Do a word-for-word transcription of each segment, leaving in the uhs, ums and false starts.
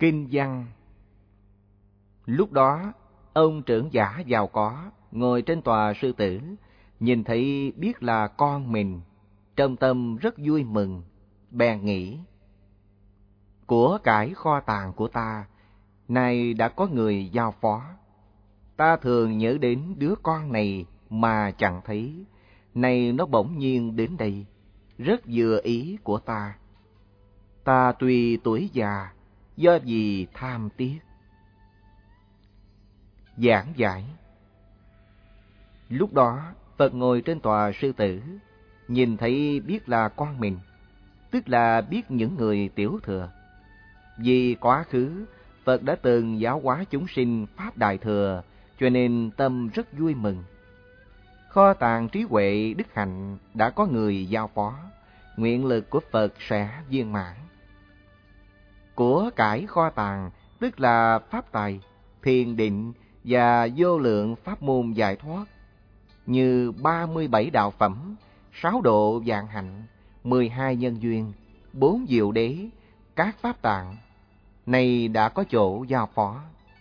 Kinh văn. Lúc đó, ông trưởng giả giàu có, ngồi trên tòa sư tử, nhìn thấy biết là con mình, trong tâm rất vui mừng, bèn nghĩ: của cải kho tàng của ta, nay đã có người giao phó. Ta thường nhớ đến đứa con này mà chẳng thấy, nay nó bỗng nhiên đến đây, rất vừa ý của ta. Ta tuy tuổi già, do gì tham tiếc. Giảng giải. Lúc đó, Phật ngồi trên tòa sư tử, nhìn thấy biết là con mình, tức là biết những người tiểu thừa. Vì quá khứ, Phật đã từng giáo hóa chúng sinh Pháp Đại Thừa, cho nên tâm rất vui mừng. Kho tàng trí huệ đức hạnh đã có người giao phó, nguyện lực của Phật sẽ viên mãn. Của cải kho tàng tức là pháp tài, thiền định và vô lượng pháp môn giải thoát, như ba mươi bảy đạo phẩm, sáu độ vạn hạnh, mười hai nhân duyên, bốn diệu đế, các pháp tạng, này đã có chỗ giao phó.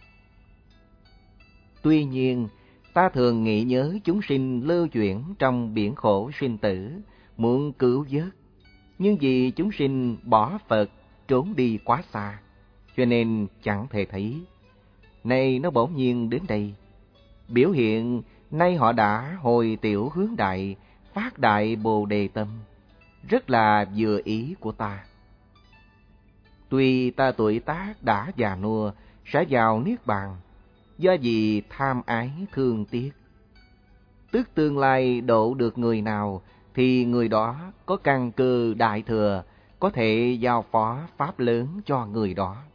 Tuy nhiên, ta thường nghĩ nhớ chúng sinh lưu chuyển trong biển khổ sinh tử, muốn cứu vớt, nhưng vì chúng sinh bỏ Phật trốn đi quá xa, cho nên chẳng thể thấy. Nay nó bỗng nhiên đến đây, biểu hiện nay họ đã hồi tiểu hướng đại, phát đại bồ đề tâm, rất là vừa ý của ta. Tuy ta tuổi tác đã già nua, sẽ vào niết bàn, do vì tham ái thương tiếc. Tức tương lai độ được người nào, thì người đó có căn cơ đại thừa, có thể giao phó pháp lớn cho người đó.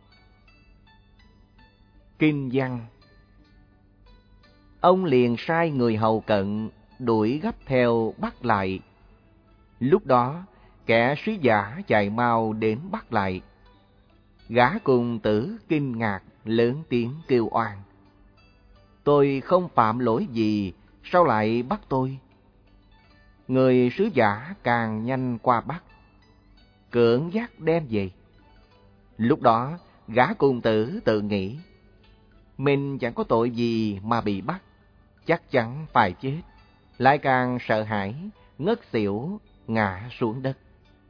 Kinh văn. Ông liền sai người hầu cận, đuổi gấp theo bắt lại. Lúc đó, kẻ sứ giả chạy mau đến bắt lại. Gã cùng tử kinh ngạc, lớn tiếng kêu oan: tôi không phạm lỗi gì, sao lại bắt tôi? Người sứ giả càng nhanh qua bắt, cưỡng dắt đem về. Lúc đó, gã cùng tử tự nghĩ: mình chẳng có tội gì mà bị bắt, chắc chắn phải chết. Lại càng sợ hãi, ngất xỉu, ngã xuống đất.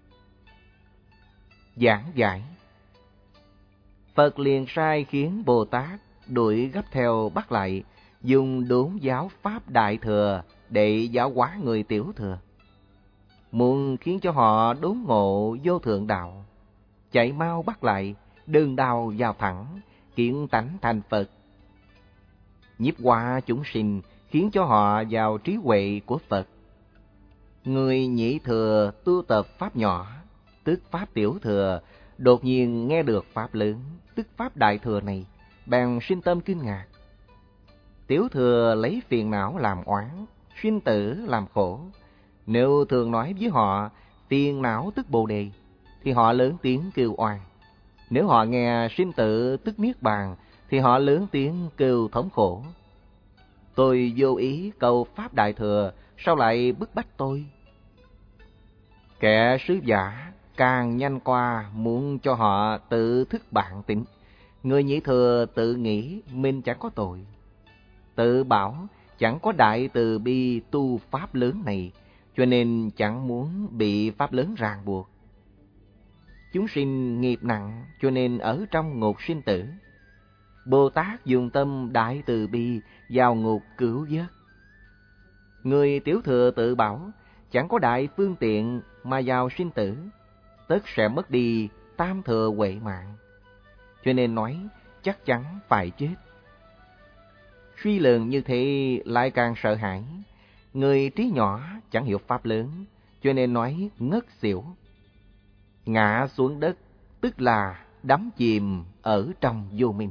Giảng giải. Phật liền sai khiến Bồ Tát đuổi gấp theo bắt lại, dùng đốn giáo pháp đại thừa để giáo hóa người tiểu thừa, muốn khiến cho họ đốn ngộ vô thượng đạo. Chạy mau bắt lại, đơn đao vào thẳng, kiện tánh thành Phật. Nhiếp hóa chúng sinh, khiến cho họ vào trí huệ của Phật. Người nhị thừa tu tập pháp nhỏ, tức pháp tiểu thừa, đột nhiên nghe được pháp lớn, tức pháp đại thừa này, bèn sinh tâm kinh ngạc. Tiểu thừa lấy phiền não làm oán, sinh tử làm khổ. Nếu thường nói với họ phiền não tức bồ đề, thì họ lớn tiếng kêu oan. Nếu họ nghe sinh tử tức niết bàn, thì họ lớn tiếng kêu thống khổ. Tôi vô ý cầu pháp đại thừa, sao lại bức bách tôi? Kẻ sứ giả càng nhanh qua, muốn cho họ tự thức bản tính. Người nhị thừa tự nghĩ mình chẳng có tội, tự bảo chẳng có đại từ bi tu pháp lớn này, cho nên chẳng muốn bị pháp lớn ràng buộc. Chúng sinh nghiệp nặng, cho nên ở trong ngục sinh tử. Bồ Tát dùng tâm đại từ bi vào ngục cứu vớt. Người tiểu thừa tự bảo chẳng có đại phương tiện mà vào sinh tử, tất sẽ mất đi tam thừa huệ mạng, cho nên nói chắc chắn phải chết. Suy lượng như thế lại càng sợ hãi. Người trí nhỏ chẳng hiểu pháp lớn, cho nên nói ngất xỉu. Ngã xuống đất tức là đắm chìm ở trong vô minh.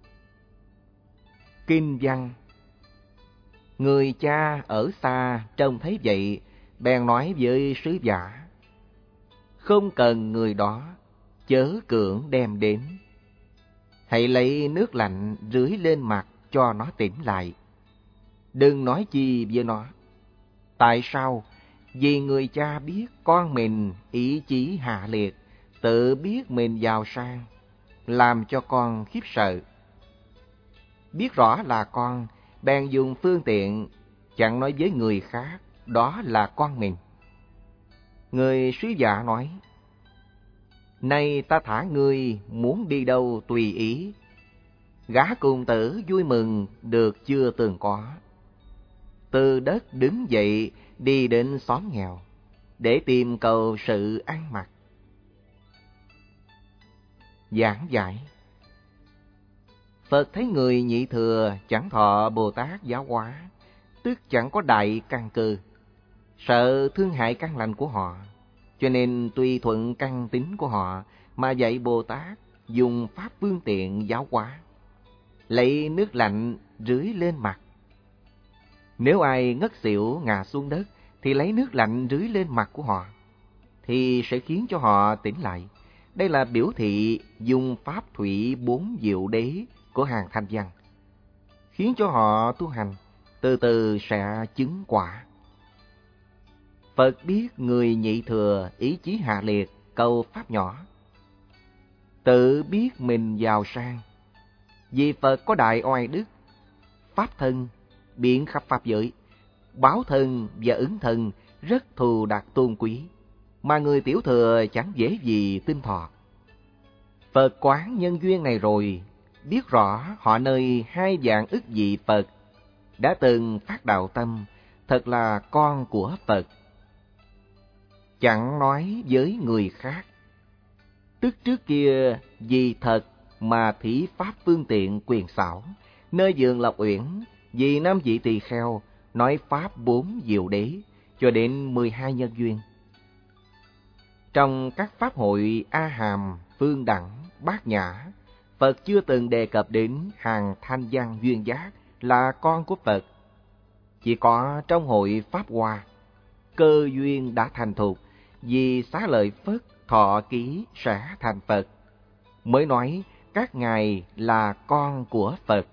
Kinh văn. Người cha ở xa trông thấy vậy, bèn nói với sứ giả: không cần người đó, chớ cưỡng đem đến. Hãy lấy nước lạnh rưới lên mặt cho nó tỉnh lại. Đừng nói chi với nó. Tại sao? Vì người cha biết con mình ý chí hạ liệt, tự biết mình giàu sang, làm cho con khiếp sợ. Biết rõ là con, bèn dùng phương tiện, chẳng nói với người khác, đó là con mình. Người sứ giả nói, nay ta thả ngươi muốn đi đâu tùy ý. Gã cùng tử vui mừng được chưa từng có. Từ đất đứng dậy đi đến xóm nghèo, để tìm cầu sự ăn mặc. Giảng giải. Phật thấy người nhị thừa chẳng thọ Bồ Tát giáo hóa, tức chẳng có đại căn cơ, sợ thương hại căn lành của họ, cho nên tùy thuận căn tính của họ mà dạy Bồ Tát dùng pháp phương tiện giáo hóa, lấy nước lạnh rưới lên mặt. Nếu ai ngất xỉu ngã xuống đất thì lấy nước lạnh rưới lên mặt của họ, thì sẽ khiến cho họ tỉnh lại. Đây là biểu thị dùng pháp thủy bốn diệu đế của hàng Thanh Văn, khiến cho họ tu hành, từ từ sẽ chứng quả. Phật biết người nhị thừa ý chí hạ liệt, cầu pháp nhỏ, tự biết mình giàu sang. Vì Phật có đại oai đức, pháp thân, biện khắp pháp giới, báo thân và ứng thân rất thù đặc tôn quý, mà người tiểu thừa chẳng dễ gì tin thọ. Phật quán nhân duyên này rồi, biết rõ họ nơi hai vạn ức vị Phật đã từng phát đạo tâm, thật là con của Phật. Chẳng nói với người khác, tức trước kia vì thật mà thí pháp phương tiện quyền xảo, nơi vườn Lộc Uyển vì năm vị tỳ kheo nói pháp bốn diệu đế cho đến mười hai nhân duyên. Trong các pháp hội A Hàm, Phương Đẳng, Bát Nhã, Phật chưa từng đề cập đến hàng Thanh Văn duyên giác là con của Phật. Chỉ có trong hội Pháp Hoa, cơ duyên đã thành thục, vì xá lợi Phất thọ ký sẽ thành Phật, mới nói các ngài là con của Phật.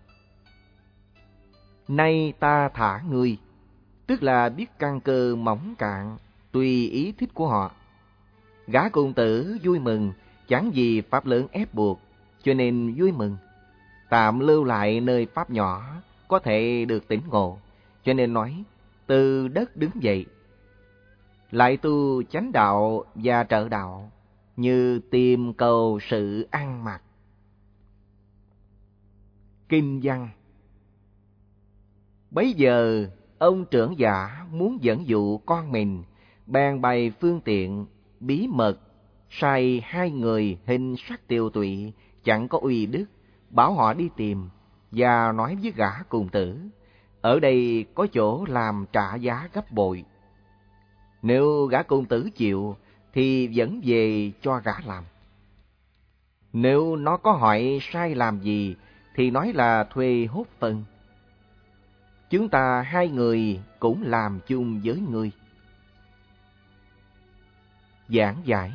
Nay ta thả ngươi, tức là biết căn cơ mỏng cạn, tùy ý thích của họ. Gã cùng tử vui mừng, chẳng vì pháp lớn ép buộc, cho nên vui mừng. Tạm lưu lại nơi pháp nhỏ, có thể được tỉnh ngộ, cho nên nói từ đất đứng dậy. Lại tu chánh đạo và trợ đạo, như tìm cầu sự ăn mặc. Kinh văn. Bấy giờ, ông trưởng giả muốn dẫn dụ con mình, bèn bày phương tiện, bí mật, sai hai người hình sắc tiều tụy, chẳng có uy đức, bảo họ đi tìm, và nói với gã cùng tử, ở đây có chỗ làm trả giá gấp bội. Nếu gã cùng tử chịu, thì dẫn về cho gã làm. Nếu nó có hỏi sai làm gì, thì nói là thuê hốt phân. Chúng ta hai người cũng làm chung với ngươi. Giảng giải.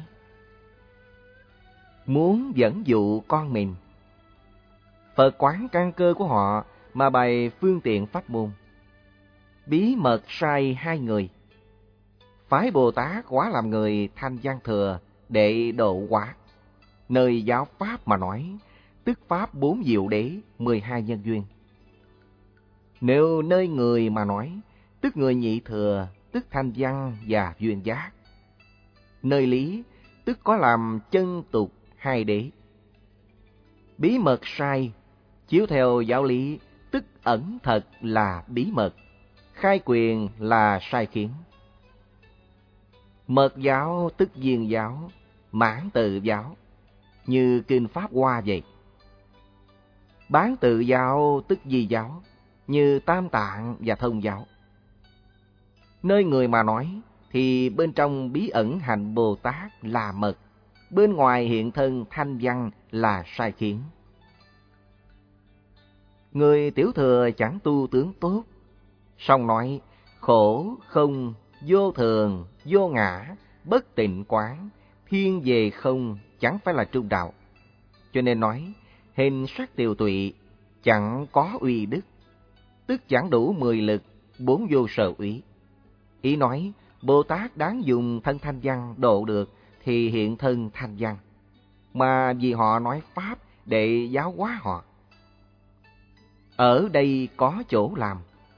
Muốn dẫn dụ con mình, Phật quán căn cơ của họ mà bày phương tiện pháp môn. Bí mật sai hai người, phái Bồ Tát hóa làm người Thanh Văn thừa để độ hóa. Nơi giáo pháp mà nói, tức pháp bốn diệu đế, mười hai nhân duyên. Nếu nơi người mà nói, tức người nhị thừa, tức Thanh Văn và duyên giác. Nơi lý, tức có làm chân tục hai đế. Bí mật sai, chiếu theo giáo lý, tức ẩn thật là bí mật, khai quyền là sai khiến. Mật giáo tức viên giáo, mãn tự giáo, như kinh Pháp Hoa vậy. Bán tự giáo tức di giáo, như Tam Tạng và Thông giáo. Nơi người mà nói, thì bên trong bí ẩn hành Bồ Tát là mật, bên ngoài hiện thân Thanh Văn là sai khiến. Người tiểu thừa chẳng tu tướng tốt, song nói khổ không, vô thường, vô ngã, bất tịnh quán, thiên về không, chẳng phải là trung đạo. Cho nên nói hình sắc tiều tụy, chẳng có uy đức, tức chẳng đủ mười lực, bốn vô sở úy. Ý nói Bồ Tát đáng dùng thân Thanh Văn độ được thì hiện thân Thanh Văn. mà vì họ nói Pháp để giáo hóa họ. Ở đây có chỗ làm.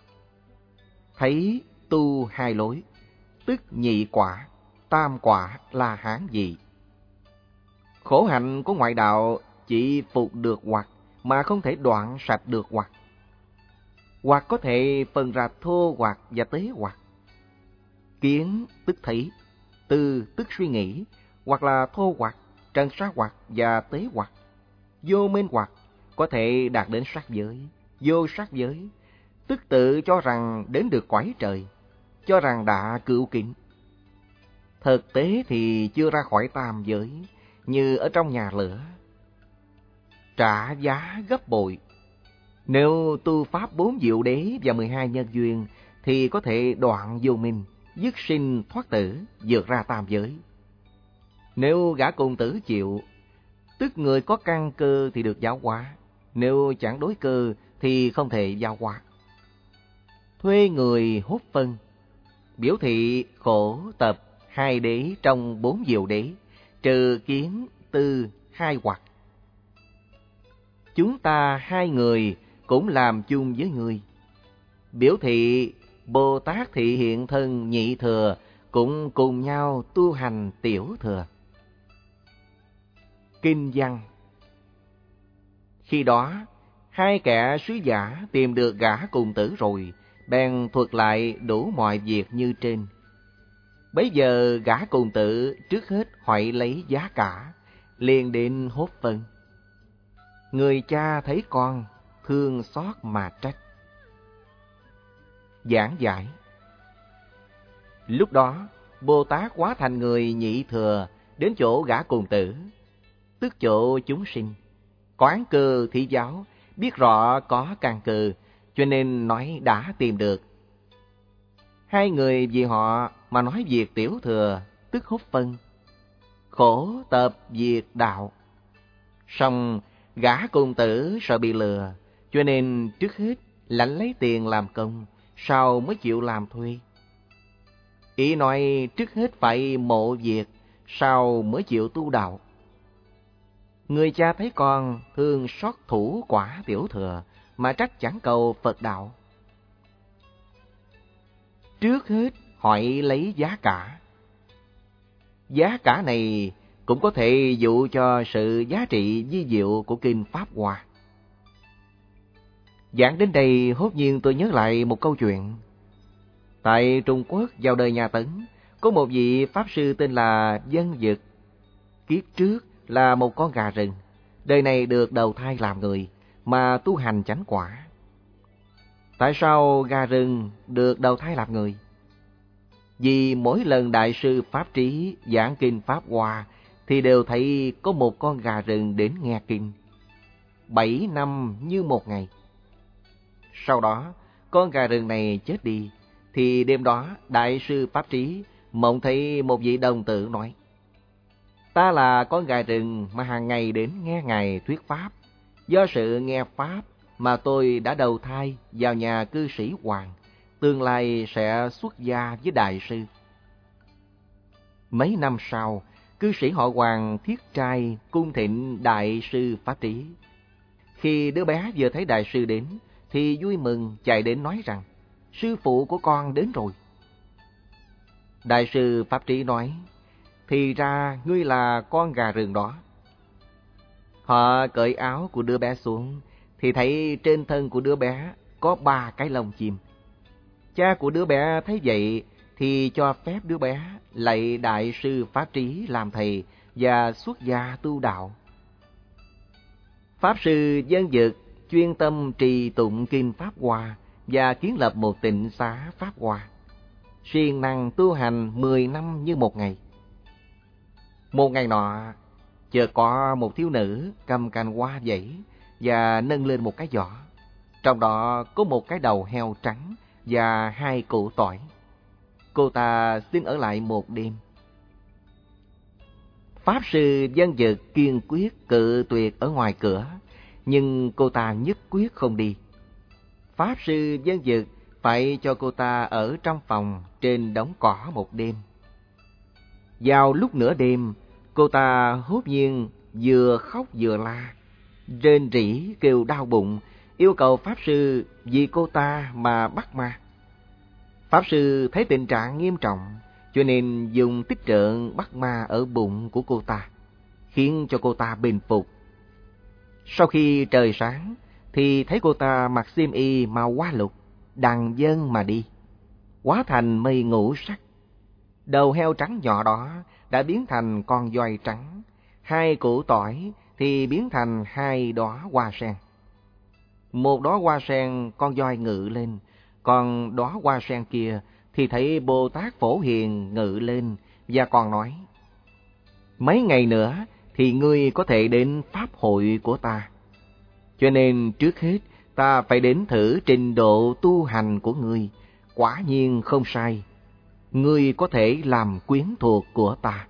Thấy tu hai lối, tức nhị quả, tam quả là hán gì. Khổ hạnh của ngoại đạo chỉ phục được hoặc mà không thể đoạn sạch được hoặc. Hoặc có thể phân ra thô hoặc và tế hoặc. Kiến tức thấy, tư tức suy nghĩ, hoặc là thô hoặc, trần sa hoặc và tế hoặc. Vô minh hoặc có thể đạt đến sát giới, vô sát giới, tức tự cho rằng đến được cõi trời, cho rằng đã cựu kính. Thực tế thì chưa ra khỏi tam giới, như ở trong nhà lửa. Trả giá gấp bội. Nếu tu pháp bốn diệu đế và mười hai nhân duyên thì có thể đoạn vô minh, dứt sinh thoát tử, vượt ra tam giới. Nếu gã cùng tử chịu, tức người có căn cơ thì được giáo hóa, nếu chẳng đối cơ thì không thể giáo hóa. Thuê người hốt phân, biểu thị khổ tập hai đế trong bốn diệu đế, trừ kiến tư hai hoặc. Chúng ta hai người cũng làm chung với ngươi. Biểu thị Bồ Tát thị hiện thân nhị thừa cũng cùng nhau tu hành tiểu thừa. Kinh văn. Khi đó, hai kẻ sứ giả tìm được gã cùng tử rồi, bèn thuật lại đủ mọi việc như trên. Bấy giờ gã cùng tử trước hết hỏi lấy giá cả, liền đến hốt phân. Người cha thấy con, thương xót mà trách. Giảng giải. Lúc đó, Bồ Tát hóa thành người nhị thừa, đến chỗ gã cùng tử, tức chỗ chúng sinh. Quán cơ thị giáo, biết rõ có căn cơ, cho nên nói đã tìm được. Hai người vì họ mà nói việc tiểu thừa, tức hốt phân. Khổ tập việc đạo. Song gã cùng tử sợ bị lừa, cho nên trước hết lãnh lấy tiền làm công, sau mới chịu làm thuê. Ý nói trước hết phải mộ việc, sau mới chịu tu đạo. Người cha thấy con thương xót thủ quả tiểu thừa, mà trách chẳng cầu Phật đạo. Trước hết hỏi lấy giá cả. Giá cả này cũng có thể dụ cho sự giá trị vi diệu của Kinh Pháp Hoa. Giảng đến đây hốt nhiên tôi nhớ lại một câu chuyện. Tại Trung Quốc vào đời nhà Tấn, có một vị Pháp sư tên là Dân Dực. Kiếp trước là một con gà rừng, đời này được đầu thai làm người, mà tu hành chánh quả. Tại sao gà rừng được đầu thai làm người? Vì mỗi lần Đại sư Pháp Trí giảng Kinh Pháp Hoa thì đều thấy có một con gà rừng đến nghe kinh. Bảy năm như một ngày. Sau đó, con gà rừng này chết đi, thì đêm đó Đại sư Pháp Trí mộng thấy một vị đồng tử nói: Ta là con gà rừng mà hàng ngày đến nghe Ngài thuyết Pháp. Do sự nghe Pháp mà tôi đã đầu thai vào nhà cư sĩ Hoàng, tương lai sẽ xuất gia với Đại sư. Mấy năm sau, cư sĩ họ Hoàng thiết trai cung thịnh Đại sư Pháp Trí. Khi đứa bé vừa thấy Đại sư đến, thì vui mừng chạy đến nói rằng: Sư phụ của con đến rồi. Đại sư Pháp Trí nói: Thì ra ngươi là con gà rừng đó. Họ cởi áo của đứa bé xuống, thì thấy trên thân của đứa bé có ba cái lông chim. Cha của đứa bé thấy vậy thì cho phép đứa bé lạy Đại sư Pháp Trí làm thầy và xuất gia tu đạo. Pháp sư Dân Dực chuyên tâm trì tụng Kinh Pháp Hoa và kiến lập một tịnh xá Pháp Hoa, siêng năng tu hành mười năm như một ngày. Một ngày nọ, chợt có một thiếu nữ cầm cành hoa dãy và nâng lên một cái giỏ. Trong đó có một cái đầu heo trắng và hai củ tỏi. Cô ta xin ở lại một đêm. Pháp sư Dân Dực kiên quyết cự tuyệt ở ngoài cửa, nhưng cô ta nhất quyết không đi. Pháp sư Dân Dực phải cho cô ta ở trong phòng trên đống cỏ một đêm. Vào lúc nửa đêm, cô ta hốt nhiên vừa khóc vừa la, rên rỉ kêu đau bụng, yêu cầu Pháp Sư vì cô ta mà bắt ma. Pháp Sư thấy tình trạng nghiêm trọng, cho nên dùng tích trượng bắt ma ở bụng của cô ta, khiến cho cô ta bình phục. Sau khi trời sáng, thì thấy cô ta mặc xiêm y màu hoa lục, đằng dâng mà đi, hóa thành mây ngũ sắc. Đầu heo trắng nhỏ đó đã biến thành con voi trắng, hai củ tỏi thì biến thành hai đóa hoa sen. Một đóa hoa sen con voi ngự lên, còn đóa hoa sen kia thì thấy Bồ Tát Phổ Hiền ngự lên và còn nói: mấy ngày nữa thì ngươi có thể đến pháp hội của ta. Cho nên trước hết ta phải đến thử trình độ tu hành của ngươi, quả nhiên không sai. Ngươi có thể làm quyến thuộc của ta.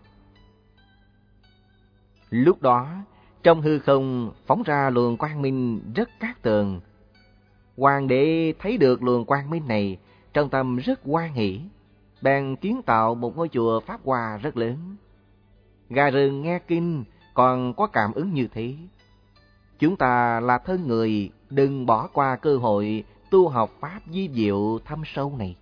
Lúc đó, trong hư không phóng ra luồng quang minh rất cát tường. Hoàng đế thấy được luồng quang minh này, trong tâm rất hoan hỷ, bèn kiến tạo một ngôi chùa Pháp Hoa rất lớn. Gà rừng nghe kinh còn có cảm ứng như thế. Chúng ta là thân người, đừng bỏ qua cơ hội tu học Pháp vi diệu thâm sâu này.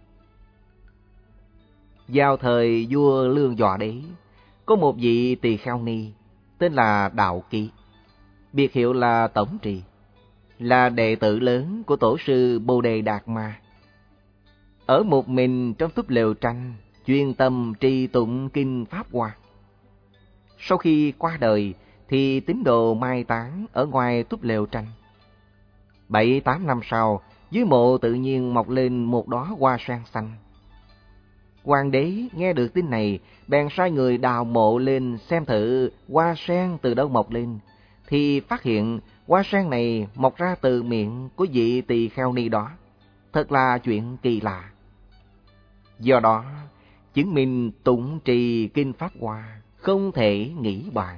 Vào thời vua Lương Dọa Đế, có một vị tỳ kheo ni tên là Đạo Kỳ, biệt hiệu là Tổng Trì, là đệ tử lớn của tổ sư Bồ Đề Đạt Ma. Ở một mình trong túp lều tranh, chuyên tâm trì tụng kinh Pháp Hoa. Sau khi qua đời thì tín đồ mai táng ở ngoài túp lều tranh. Bảy tám năm sau, dưới mộ tự nhiên mọc lên một đóa hoa sen xanh. Hoàng đế nghe được tin này, bèn sai người đào mộ lên xem thử hoa sen từ đâu mọc lên, thì phát hiện hoa sen này mọc ra từ miệng của vị tỳ kheo ni đó. Thật là chuyện kỳ lạ. Do đó, chứng minh tụng trì kinh Pháp Hoa không thể nghĩ bàn.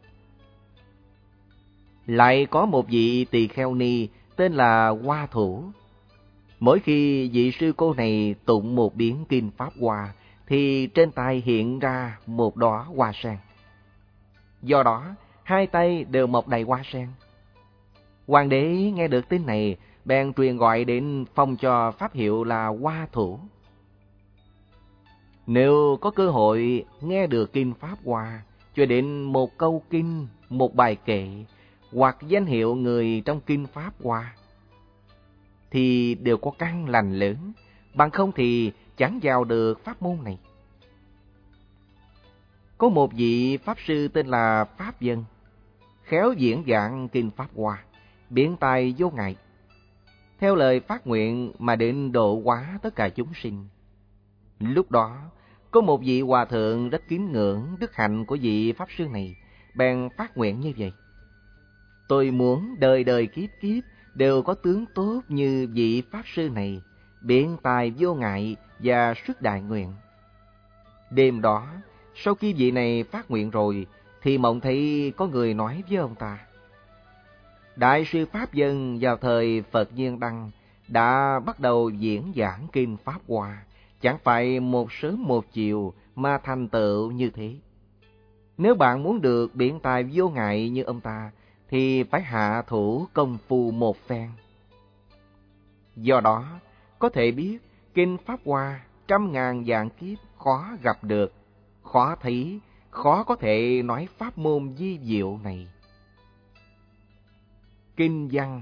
Lại có một vị tỳ kheo ni tên là Hoa Thủ. Mỗi khi vị sư cô này tụng một biến kinh Pháp Hoa, thì trên tay hiện ra một đóa hoa sen. Do đó, hai tay đều mọc đầy hoa sen. Hoàng đế nghe được tin này, bèn truyền gọi đến phong cho pháp hiệu là Hoa Thủ. Nếu có cơ hội nghe được kinh Pháp Hoa, cho đến một câu kinh, một bài kệ, hoặc danh hiệu người trong kinh Pháp Hoa, thì đều có căn lành lớn, bằng không thì chẳng vào được pháp môn này. Có một vị Pháp Sư tên là Pháp Dân, khéo diễn giảng kinh Pháp Hoa, biện tài vô ngại, theo lời phát nguyện mà đến độ hóa tất cả chúng sinh. Lúc đó, có một vị hòa thượng rất kính ngưỡng đức hạnh của vị Pháp Sư này, bèn phát nguyện như vậy: tôi muốn đời đời kiếp kiếp đều có tướng tốt như vị Pháp Sư này, biện tài vô ngại và xuất đại nguyện. Đêm đó, sau khi vị này phát nguyện rồi, thì mộng thấy có người nói với ông ta: Đại sư Pháp Dân vào thời Phật Nhiên Đăng đã bắt đầu diễn giảng kinh Pháp Hoa, chẳng phải một sớm một chiều mà thành tựu như thế. Nếu bạn muốn được biện tài vô ngại như ông ta, thì phải hạ thủ công phu một phen. Do đó, có thể biết kinh Pháp Hoa trăm ngàn vạn kiếp khó gặp được, khó thấy, khó có thể nói pháp môn vi diệu này. Kinh văn.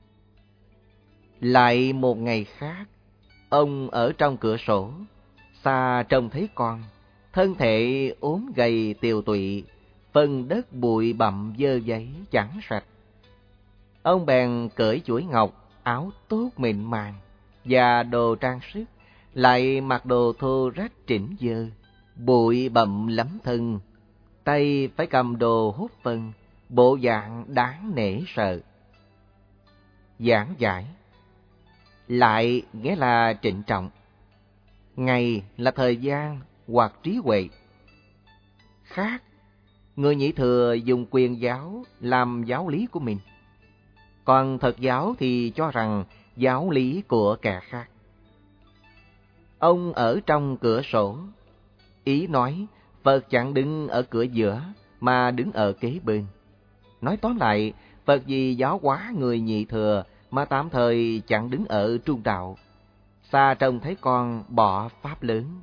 Lại một ngày khác, ông ở trong cửa sổ, xa trông thấy con, thân thể ốm gầy tiều tụy, phần đất bụi bặm dơ giấy chẳng sạch. Ông bèn cởi chuỗi ngọc, áo tốt mịn màng và đồ trang sức, lại mặc đồ thô rách chỉnh dơ, bụi bặm lắm thân, tay phải cầm đồ hút phân, bộ dạng đáng nể sợ. Giảng giải. Lại nghĩa là trịnh trọng. Ngày là thời gian hoặc trí huệ. Khác, người Nhị Thừa dùng quyền giáo làm giáo lý của mình, còn Thật giáo thì cho rằng giáo lý của kẻ khác. Ông ở trong cửa sổ, ý nói Phật chẳng đứng ở cửa giữa mà đứng ở kế bên, Nói tóm lại, Phật vì giáo hóa người nhị thừa mà tạm thời chẳng đứng ở trung đạo. Xa trông thấy con bỏ pháp lớn.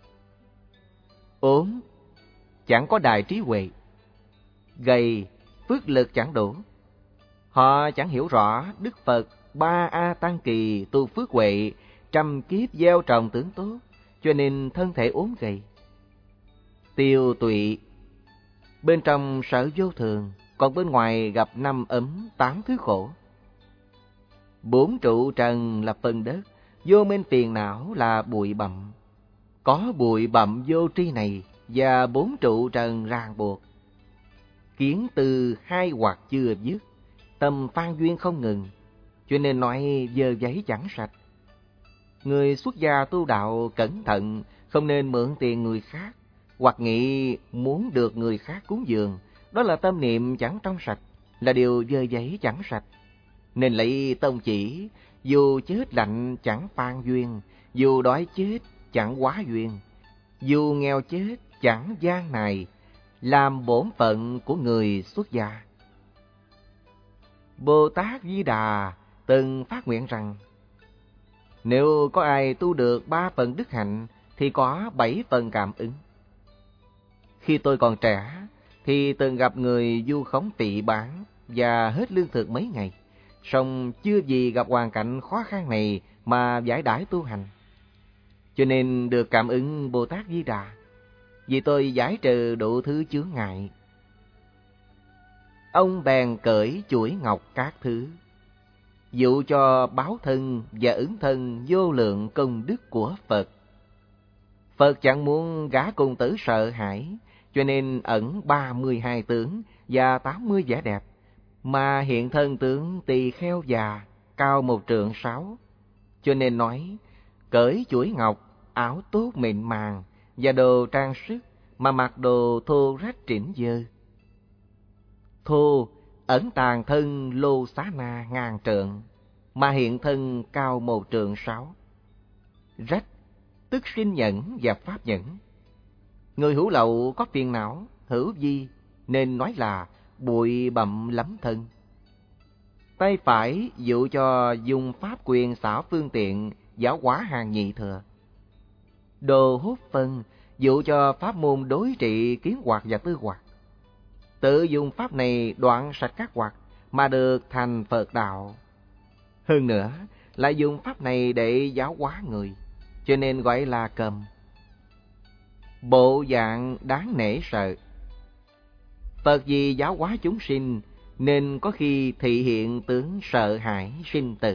Ốm, chẳng có đại trí huệ. Gầy, phước lực chẳng đủ. Họ chẳng hiểu rõ Đức Phật ba A Tăng Kỳ tu phước huệ, trăm kiếp gieo trồng tướng tốt, cho nên thân thể ốm gầy. Tiêu tụy, bên trong sở vô thường, còn bên ngoài gặp năm ấm tám thứ khổ. Bốn trụ trần là phần đất, vô minh phiền não là bụi bặm. Có bụi bặm vô tri này và bốn trụ trần ràng buộc. Kiến từ hai hoặc chưa dứt, tâm phan duyên không ngừng, cho nên nói dơ giấy chẳng sạch. Người xuất gia tu đạo cẩn thận, không nên mượn tiền người khác, hoặc nghĩ muốn được người khác cúng dường, đó là tâm niệm chẳng trong sạch, là điều dơ giấy chẳng sạch. Nên lấy tông chỉ, dù chết lạnh chẳng phan duyên, dù đói chết chẳng quá duyên, dù nghèo chết chẳng gian này, làm bổn phận của người xuất gia. Bồ Tát Di Đà từng phát nguyện rằng, nếu có ai tu được ba phần đức hạnh thì có bảy phần cảm ứng. Khi tôi còn trẻ thì từng gặp người vu khống tị bán và hết lương thực mấy ngày, song chưa gì gặp hoàn cảnh khó khăn này mà giải đãi tu hành. Cho nên được cảm ứng Bồ Tát Di Đà, vì tôi giải trừ đủ thứ chướng ngại. Ông bèn cởi chuỗi ngọc các thứ, dụ cho báo thân và ứng thân vô lượng công đức của Phật. Phật chẳng muốn gã cung tử sợ hãi, cho nên ẩn ba mươi hai tướng và tám mươi vẻ đẹp, mà hiện thân tướng tỳ kheo già, cao một trượng sáu. Cho nên nói, cởi chuỗi ngọc, áo tốt mịn màng và đồ trang sức, mà mặc đồ thô rách trĩnh dơ. Thô ẩn tàng thân lô xá na ngàn trượng, mà hiện thân cao một trượng sáu. Rách tức sinh nhẫn và pháp nhẫn. Người hữu lậu có phiền não, hữu vi, nên nói là bụi bặm lắm thân. Tay phải dụ cho dùng pháp quyền xảo phương tiện giáo hóa hàng nhị thừa. Đồ hốt phân dụ cho pháp môn đối trị kiến hoặc và tư hoặc. Tự dùng pháp này đoạn sạch các hoặc mà được thành Phật đạo. Hơn nữa, lại dùng pháp này để giáo hóa người, cho nên gọi là cầm. Bộ dạng đáng nể sợ. Phật vì giáo hóa chúng sinh, nên có khi thị hiện tướng sợ hãi sinh tử.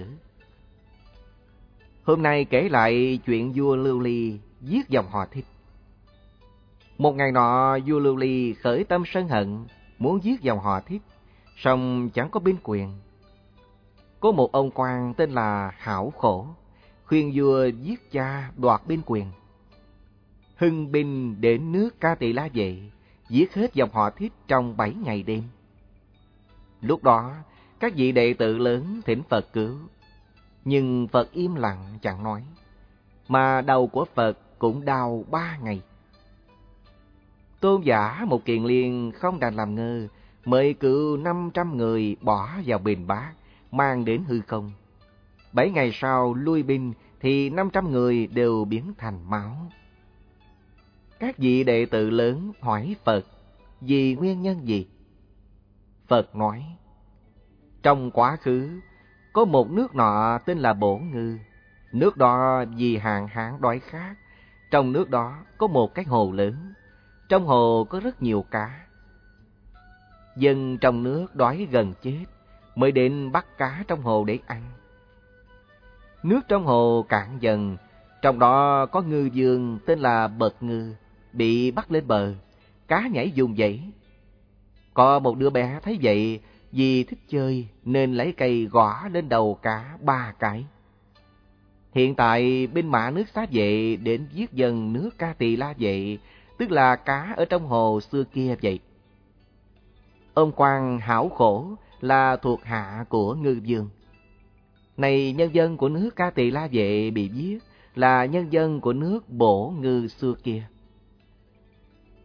Hôm nay kể lại chuyện vua Lưu Ly giết dòng họ Thích. Một ngày nọ, vua Lưu Ly khởi tâm sân hận, muốn giết dòng họ Thích, song chẳng có binh quyền. Có một ông quan tên là Hảo Khổ, khuyên vua giết cha đoạt binh quyền. Hưng binh đến nước Ca Tỳ La Vệ, giết hết dòng họ Thích trong bảy ngày đêm. Lúc đó, các vị đệ tử lớn thỉnh Phật cứu, nhưng Phật im lặng chẳng nói, mà đầu của Phật cũng đau ba ngày. Tôn giả một Kiền Liên không đành làm ngơ, mời cự năm trăm người bỏ vào bình bát, mang đến hư không. Bảy ngày sau lui binh thì năm trăm người đều biến thành máu. Các vị đệ tử lớn hỏi Phật vì nguyên nhân gì? Phật nói, trong quá khứ có một nước nọ tên là Bổ Ngư. Nước đó vì hạn hán đói khát. Trong nước đó có một cái hồ lớn. Trong hồ có rất nhiều cá. Dân trong nước đói gần chết, mới đến bắt cá trong hồ để ăn. Nước trong hồ cạn dần, trong đó có ngư vương tên là Bật Ngư, bị bắt lên bờ, cá nhảy vùng dậy. Có một đứa bé thấy vậy, vì thích chơi nên lấy cây gõ lên đầu cá ba cái. Hiện tại binh mã nước Xá Vệ đến giết dân nước Ca Tỳ La Vệ, tức là cá ở trong hồ xưa kia vậy. Ông quan Hảo Khổ là thuộc hạ của ngư vương. Này nhân dân của nước Ca Tỳ La Vệ bị giết là nhân dân của nước Bổ Ngư xưa kia.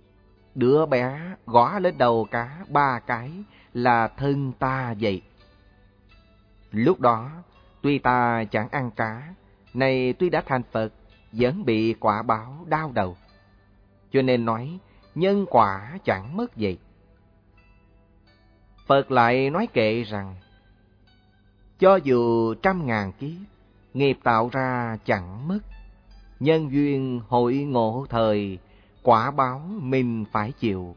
Đứa bé gõ lên đầu cá ba cái là thân ta vậy. Lúc đó, tuy ta chẳng ăn cá, nay tuy đã thành Phật, vẫn bị quả báo đau đầu. Cho nên nói, nhân quả chẳng mất vậy. Phật lại nói kệ rằng, cho dù trăm ngàn kiếp, nghiệp tạo ra chẳng mất. Nhân duyên hội ngộ thời, quả báo mình phải chịu.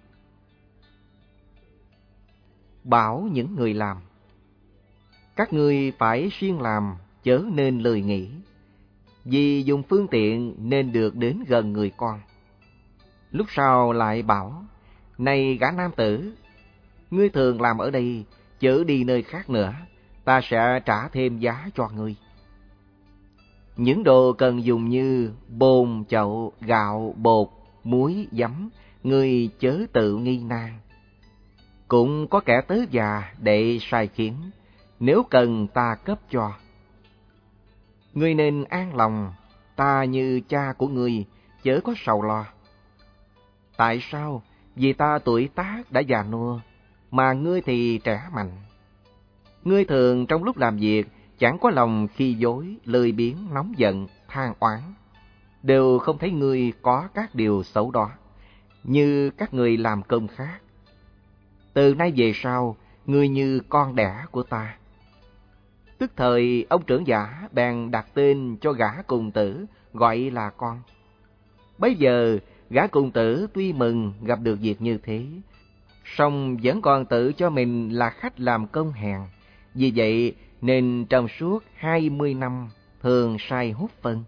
Bảo những người làm, các ngươi phải siêng làm, chớ nên lười nghỉ. Vì dùng phương tiện nên được đến gần người con. Lúc sau lại bảo, này gã nam tử, ngươi thường làm ở đây, chớ đi nơi khác nữa, ta sẽ trả thêm giá cho ngươi. Những đồ cần dùng như bồn, chậu, gạo, bột, muối, giấm, ngươi chớ tự nghi nan. Cũng có kẻ tớ già để sai khiến, nếu cần ta cấp cho. Ngươi nên an lòng, ta như cha của ngươi, chớ có sầu lo. Tại sao? Vì ta tuổi tác đã già nua, mà ngươi thì trẻ mạnh. Ngươi thường trong lúc làm việc, chẳng có lòng khi dối, lười biếng, nóng giận, than oán. Đều không thấy ngươi có các điều xấu đó, như các người làm công khác. Từ nay về sau, ngươi như con đẻ của ta. Tức thời, ông trưởng giả bèn đặt tên cho gã cùng tử, gọi là con. Bấy giờ, gã cùng tử tuy mừng gặp được việc như thế, song vẫn còn tự cho mình là khách làm công hèn. Vì vậy nên trong suốt hai mươi năm thường sai hút phân.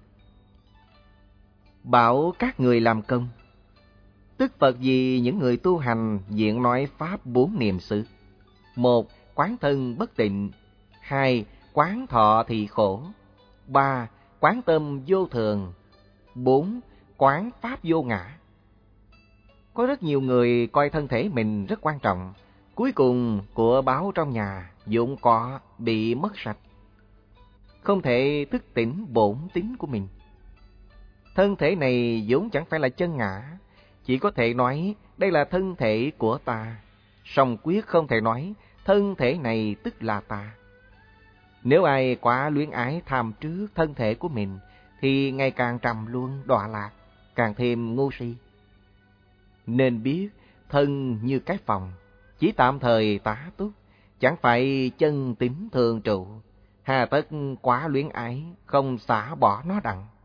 Bảo các người làm công, tức Phật vì những người tu hành diện nói pháp bốn niệm xứ. Một, quán thân bất tịnh. Hai, quán thọ thị khổ. Ba, quán tâm vô thường. Bốn, quán pháp vô ngã. Có rất nhiều người coi thân thể mình rất quan trọng, cuối cùng của báo trong nhà vốn có bị mất sạch, không thể thức tỉnh bổn tính của mình. Thân thể này vốn chẳng phải là chân ngã, chỉ có thể nói đây là thân thể của ta, song quyết không thể nói thân thể này tức là ta. Nếu ai quá luyến ái tham trước thân thể của mình, thì ngày càng trầm luân đọa lạc, càng thêm ngu si. Nên biết thân như cái phòng, chỉ tạm thời tá túc, chẳng phải chân tín thường trụ. Hà tất quá luyến ái, không xả bỏ nó đặng.